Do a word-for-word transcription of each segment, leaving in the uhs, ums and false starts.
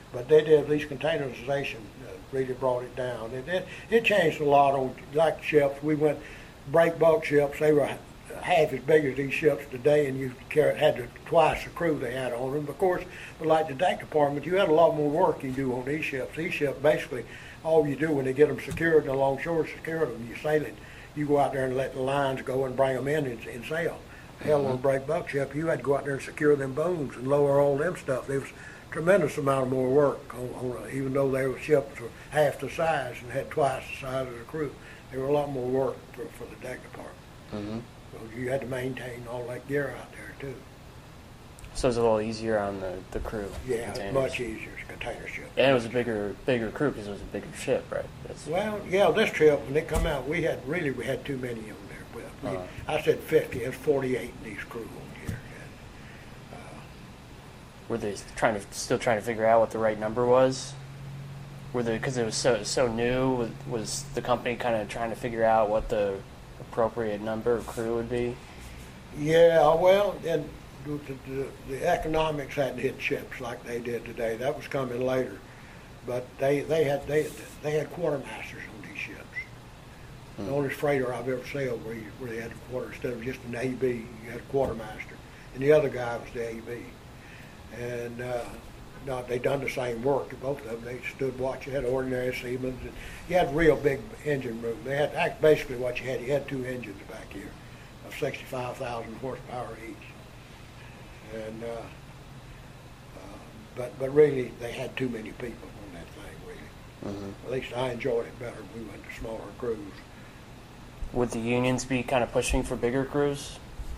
But they did, these containerization uh, really brought it down. It, it, it changed a lot on, like ships. We went, break bulk ships, they were half as big as these ships today, and you carry, had to, twice the crew they had on them. Of course, but like the deck department, you had a lot more work you do on these ships. These ships, basically, all you do when they get them secured alongshore, secure them, you sail it. You go out there and let the lines go and bring them in and, and sail. Hell, on a break bulk ship, you had to go out there and secure them booms and lower all them stuff. There was a tremendous amount of more work, on, on a, even though their ships were half the size and had twice the size of the crew. There were a lot more work for, for the deck department. Mm-hmm. So you had to maintain all that gear out there, too. So it was a little easier on the, the crew. Yeah, containers. much easier. It's a container ship. And it was a bigger bigger crew because it was a bigger ship, right? That's, Well, yeah, this trip, when they come out, we had, really, we had too many on there. We, Uh-huh. I said fifty, it's forty-eight in these crew on here. And, uh, were they trying to still trying to figure out what the right number was? Were they, because it was so so new? Was, was the company kind of trying to figure out what the appropriate number of crew would be? Yeah, well, and the, the, the economics hadn't hit ships like they did today. That was coming later, but they they had they they had quartermasters on these ships. Hmm. The only freighter I've ever sailed where you, where they had a quarter instead of just an A B, you had a quartermaster, and the other guy was the A B. And uh, not they done the same work. Both of them, they stood watch. You had ordinary seamen. And you had real big engine room. They had act basically what you had. You had two engines back here of sixty-five thousand horsepower each. And uh, uh, but but really, they had too many people on that thing. Really, Mm-hmm. at least I enjoyed it better. We went to smaller crews. Would the unions be kind of pushing for bigger crews,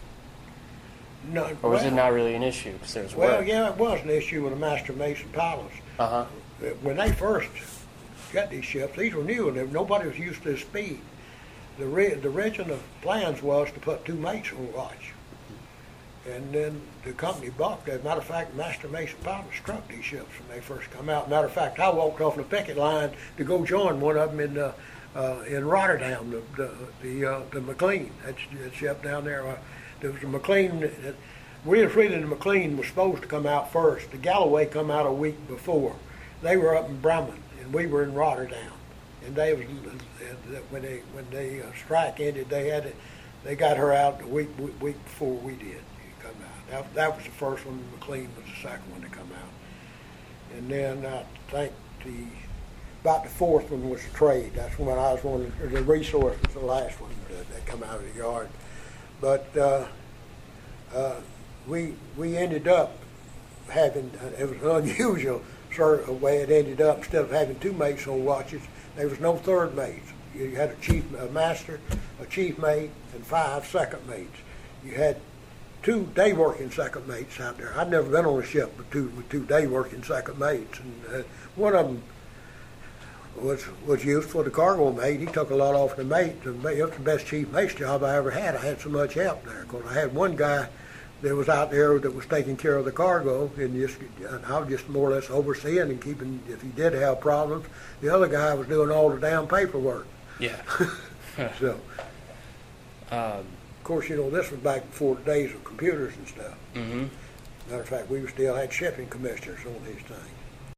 No, or was well, it not really an issue because there was Well, work? yeah, it was an issue with the master mason pilots. Uh huh. When they first got these ships, these were new and nobody was used to the speed. The, re- the original plans was to put two mates on watch. And then the company balked. As a matter of fact, Master Mason pilots struck these ships when they first come out. Matter of fact, I walked off the picket line to go join one of them in uh, uh, in Rotterdam, the the the, uh, the McLean. That's that ship down there. Uh, there was a McLean. Uh, William Freeland and McLean was supposed to come out first. The Galloway come out a week before. They were up in Bremen, and we were in Rotterdam. And they was when they when the uh, strike ended, they had it. They got her out the week week before we did. Come out. That, that was the first one. McLean was the second one to come out. And then I think the about the fourth one was the trade. That's when I was one. Or the resource was the last one that, that come out of the yard. But uh, uh, we we ended up having uh, it was an unusual sort of way it ended up. Instead of having two mates on watches, there was no third mates. You had a chief, a master, a chief mate, and five second mates. You had two day working second mates out there. I'd never been on a ship with two with two day working second mates, and uh, one of them was was used for the cargo mate. He took a lot off the mate. The mate, it was the best chief mate's job I ever had. I had so much help there because I had one guy that was out there that was taking care of the cargo, and just and I was just more or less overseeing and keeping. If he did have problems, the other guy was doing all the damn paperwork. Yeah. So, um, of course, you know this was back before the days of computers and stuff. mm-hmm. Matter of fact, we still had shipping commissioners on these things.